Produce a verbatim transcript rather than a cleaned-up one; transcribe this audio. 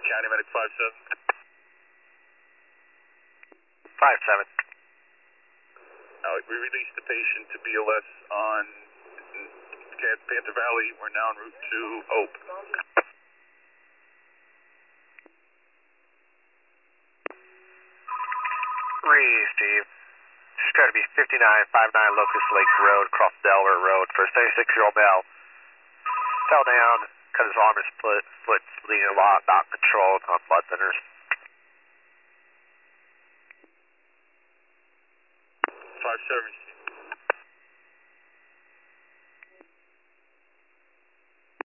County Medic five seven. five seven. Uh, we released the patient to B L S on Panther Valley. We're now en route to Hope. Reed, Steve. Just trying to be fifty-nine fifty-nine Locust Lake Road, across Delaware Road, for a seventy-six-year-old male. Fell down, cut his arm and split, foot bleeding a lot, not controlled on blood thinners. five seven.